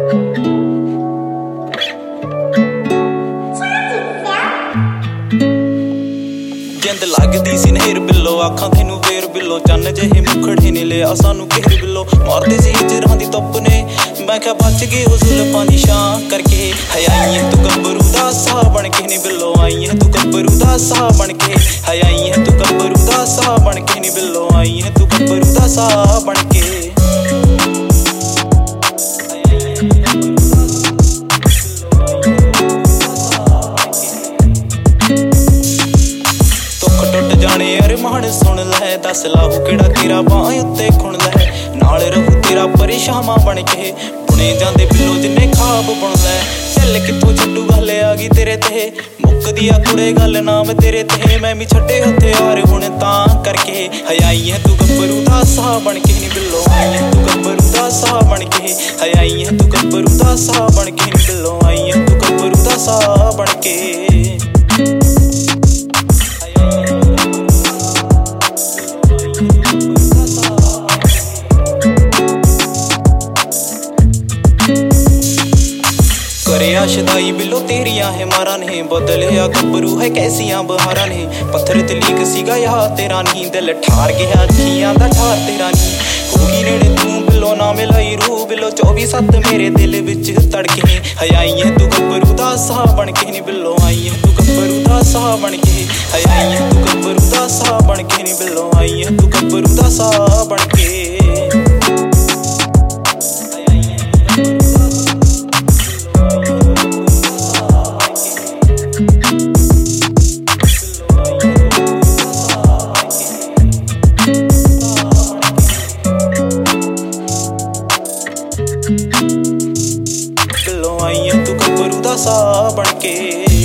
जिंद लगदी सी नहेर बिल्लो आखां तेनू वेर बिल्लो चन्न जेहे मुखड़े ने लिया सानू घेर बिल्लो मारदे सी हिजरां दी धुप्प ने मैं क्या बच गए हो जुल्फां दी छां करके हाय आई है तू गब्बरू दा साह बन के नी बिल्लो आई है तू गब्बरू दा साह बन के हाय आई है तू गब्बरू दा साह बन के नी बिल्लो आई है तू गब्बरू दा साह बन के जाने अरमान सुन लै दस लाहू केड़ा तेरा बाह उत्ते खुण लै नाल रहू तेरा परेशावां बन के बुने जांदे बिल्लो जिन्ने खाब बुन लै दिल कित्थों छड्डू गल आ गई तेरे ते मुक्कदी आ कुड़े गल नाम तेरे ते मैं भी छड्डे हथियार हुण तां करके हाय आई है तू गब्बरू दा साह बन के नी बिल्लो आई है तू गब्बरू दा साह बन के हाय आई है तू गब्बरू दा साह बन के नी बिल्लो आई है तू गब्बरू दा साह बन के आशदाई बिल्लो तेरिया है मारा ने बदलिया गब्बरू है कैसियां बहारा ने पत्थर ते लीक सीगा यार तेरा नी दिल ठार गया अखियां दा ठार तेरा नी होगी नेड़े तू बिल्लो ना मिलाई रूह बिल्लो 24/7 मेरे दिल विच तड़के हाय आई है तू गब्बरू दा साह बन के नी बिल्लो आई है तू गब्बरू दा साह बन के हाय आई है तू गब्बरू दा साह बन के नी बिल्लो आई है तू गब्बरू दा साह बन के बिल्लो आई है तू गब्बरू दा साह बन के।